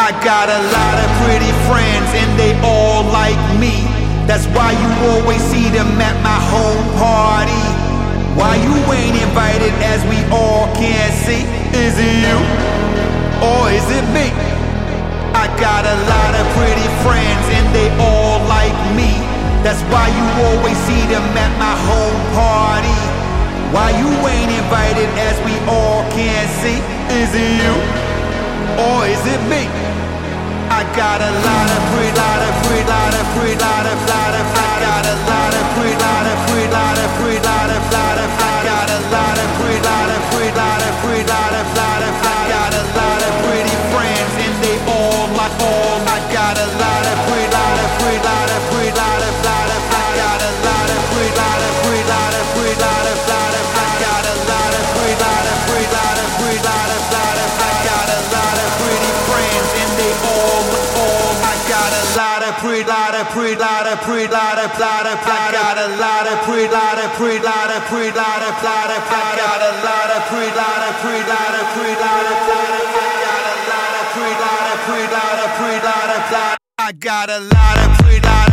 I got a lot of pretty friends and they all like me. That's why you always see them at my home party. Why you ain't invited as we all can see? Is it you or is it me? I got a lot of pretty friends and they all like me. That's why you always see them at my home party. Why you ain't invited as we all can see? Is it you or is it me? I got a lot of pretty, lot of pretty, lot of pretty, lot of, I got a lot of pretty, lot of pretty, lot of pretty, lot of, I got a lot of pretty, lot of pretty, lot of pretty, lot of, I got a lot of pretty friends and they all like all. I got a lot of pretty, lot of pretty, lot of pretty, lot of, I got a lot of pretty, lot of pretty, lot of pretty, lot of, I got a lot of pretty, lot of pretty, lot of pretty, lot of, I got a lot of pretty friends and they all. I got a lot of pretty, lot of pretty, lot of pretty, lot of, I got a lot of pretty, lot of pretty, lot of pretty, lot of, I got a lot of pretty, lot of pretty, lot of pretty, lot of, I got a lot of pretty, lot of pretty, lot of pretty, lot of, I got a lot of pretty, lot